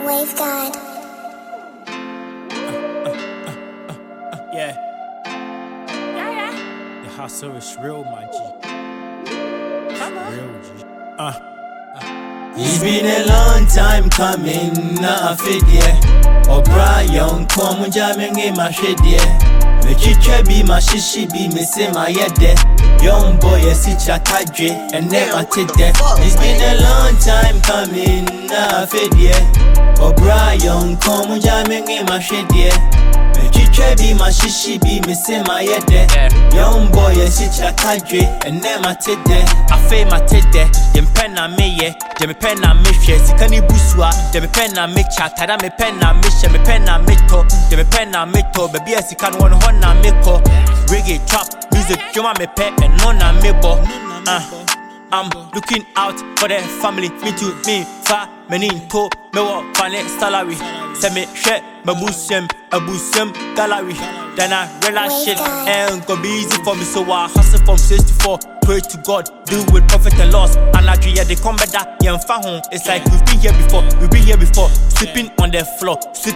Wave God. Yeah. The hustle is real, my G. Real G. It's been a long time coming, na afidie. O'Brien, come jamming in my shade, me chiche be my shishi be me say my yede. Young boy, a sicha kadre, and never take that. It's been a long time coming, na afidie. O'Brien, come jamming in my shade, me chiche be my shishi be me say my yede. Young boy, a sicha kadre, and never take that. I feel my tete, them pen na me ye, them pen na me share. Sikani buswa, them pen na me chat, tada me pen na me share, me pen na me to, them pen na me to, baby I sikan one hon na me ko. Reggae trap, music, juma me pe, and no na me bo. I'm looking out for the family, me to me, fa, me to, me wa fane salary. Say me share, me busem, a busem gallery. Then I realize shit ain't gonna be easy for me, so I hustle from 6 to 4. Pray to God, deal with profit and loss. And I dream they come better, yeah, home. It's like we've been here before, sleeping on the floor,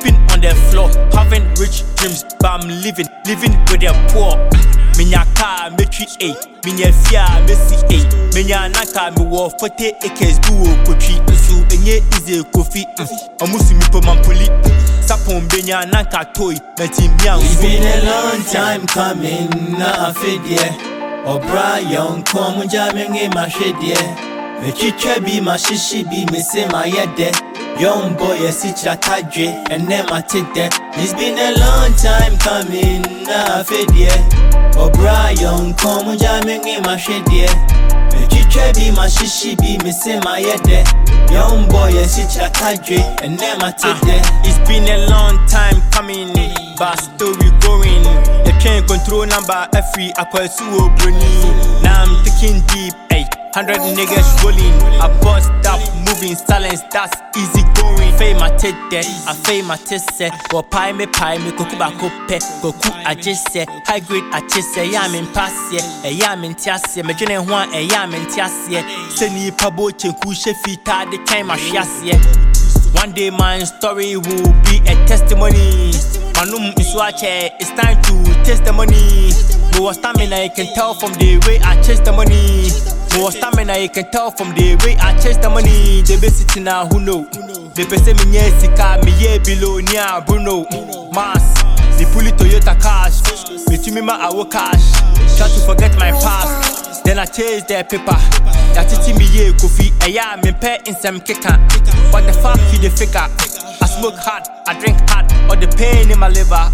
having rich dreams, but I'm living with the poor. Minya car, me tree A, minya fia, me see A, minya naka, me war 40 acres, buo, kochi, so enye easy coffee, amusi mi po mampuli, sapon benya naka toy, meti miya. It's been a long time coming, na afidie. O'Brien, come jamming in my shade, me chiche be my shishi be me say my yede. Young boy, a sicha kadre, and never take that. It's been a long time coming, na afidie. O'Brien, come jamming in my shade, me chiche be my shishi be me say my yede. Young boy, a sicha kadre, and never take that. It's been a long time coming, but still we going. The train control number free, I call Suo Bruni. Now I'm thinking deep, 100 niggas rolling. I bust up, moving silence, that's easy going. Fame my tete, I fame my tese. Go pie me, kokuba kope, goku I just say. High grade I just say, yam in pass ye, a yam in tiasse, me jene one, a yam in tiasse. Seni pabo chenku shefita, the time I shiasse. One day my story will be a testimony. Manum iswache, it's time to testimony. More stamina you can tell from the way I chase the money. More stamina you can tell from the way I chase the money. They be sitting now who know. They be say me sika me ye below near Bruno Mars. The pulley Toyota cash. Me to me my awo cash. Try to forget my past. Then I chase their paper. That it me ye coffee. Yeah, me pay in some kicker. What the fuck you the figure? I smoke hard, I drink hard. Or the pain in my liver.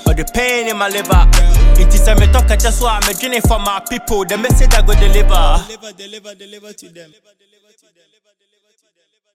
It is a me talk just why I'm dreaming for my people. The message I go deliver to them.